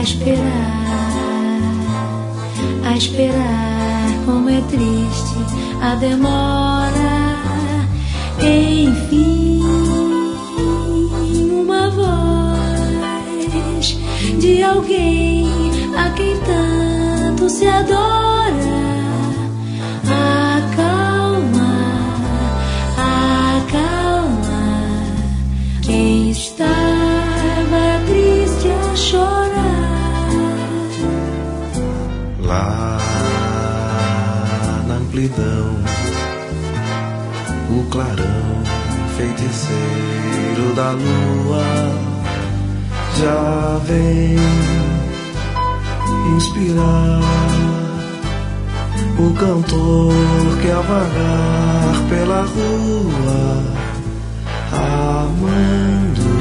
a esperar, como é triste a demora. Enfim, uma voz de alguém a quem tanto se adora. Acalma, acalma quem estava triste a chorar. Lá na amplidão, o clarão feiticeiro da lua já vem inspirar o cantor que a vagar pela rua, amando,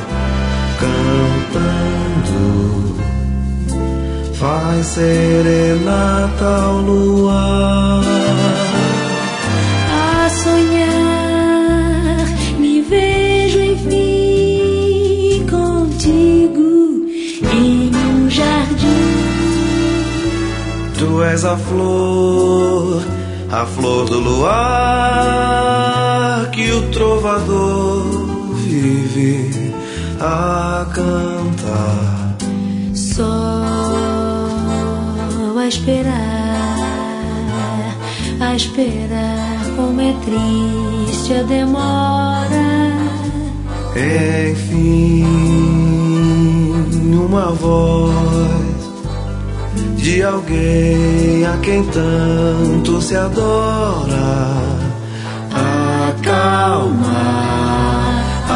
cantando, faz serenata ao luar. A sonhar, me vejo enfim contigo em um jardim. Tu és a flor do luar que o trovador vive a cantar. Só a esperar, como é triste a demora. Enfim, uma voz de alguém a quem tanto se adora. Acalma,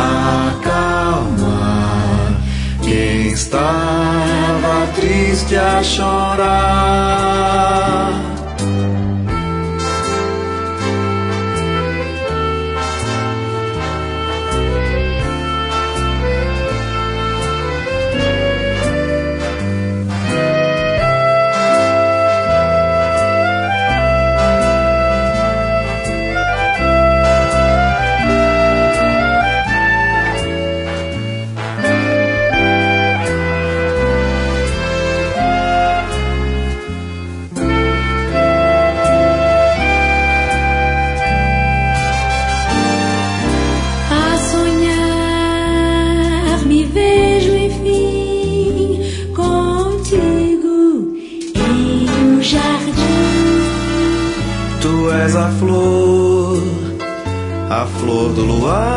acalma quem estava triste a chorar. Tu és a flor do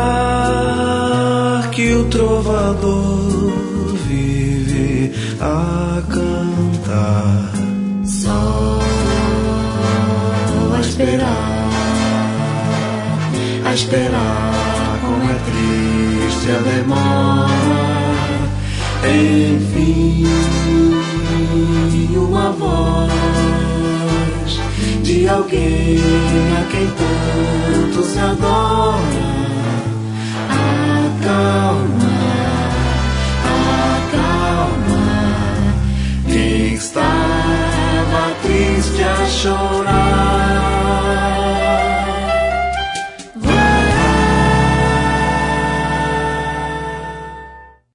luar que o trovador vive a cantar. Só a esperar, como é triste a demora. Enfim, uma voz de alguém a quem tanto se adora. Acalma, acalma quem estava triste a chorar.